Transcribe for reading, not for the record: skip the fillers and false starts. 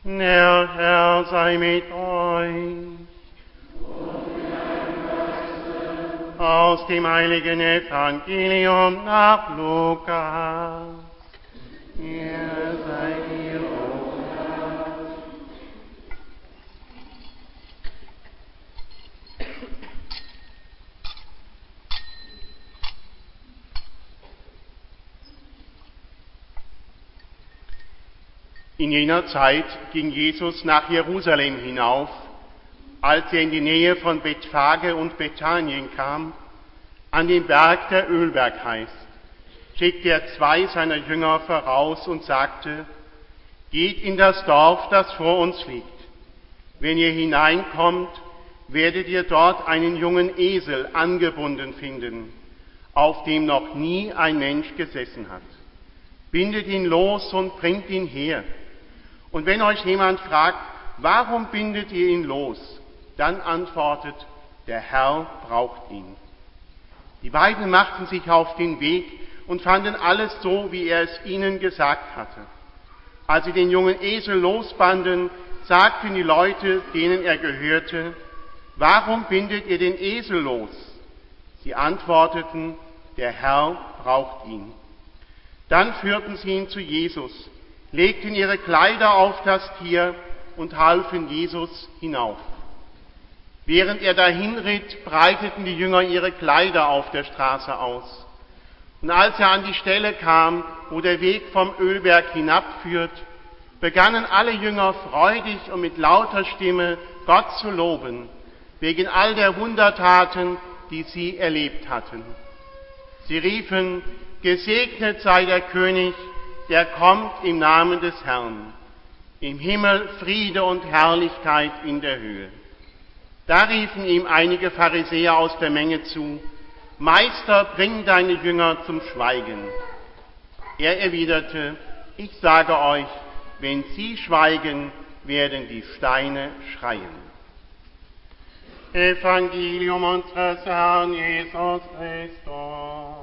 Der Herr sei mit euch. Aus dem heiligen Evangelium nach Lukas. Ihr seid ihr In jener Zeit ging Jesus nach Jerusalem hinauf. Als er in die Nähe von Bethphage und Bethanien kam, an den Berg, der Ölberg heißt, schickte er 2 seiner Jünger voraus und sagte: Geht in das Dorf, das vor uns liegt. Wenn ihr hineinkommt, werdet ihr dort einen jungen Esel angebunden finden, auf dem noch nie ein Mensch gesessen hat. Bindet ihn los und bringt ihn her. Und wenn euch jemand fragt, warum bindet ihr ihn los, dann antwortet: Der Herr braucht ihn. Die beiden machten sich auf den Weg und fanden alles so, wie er es ihnen gesagt hatte. Als sie den jungen Esel losbanden, sagten die Leute, denen er gehörte: Warum bindet ihr den Esel los? Sie antworteten: Der Herr braucht ihn. Dann führten sie ihn zu Jesus, legten ihre Kleider auf das Tier und halfen Jesus hinauf. Während er dahin ritt, breiteten die Jünger ihre Kleider auf der Straße aus. Und als er an die Stelle kam, wo der Weg vom Ölberg hinabführt, begannen alle Jünger freudig und mit lauter Stimme Gott zu loben, wegen all der Wundertaten, die sie erlebt hatten. Sie riefen: Gesegnet sei der König, der kommt im Namen des Herrn. Im Himmel Friede und Herrlichkeit in der Höhe. Da riefen ihm einige Pharisäer aus der Menge zu: Meister, bring deine Jünger zum Schweigen. Er erwiderte: Ich sage euch, wenn sie schweigen, werden die Steine schreien. Evangelium unseres Herrn Jesus Christus.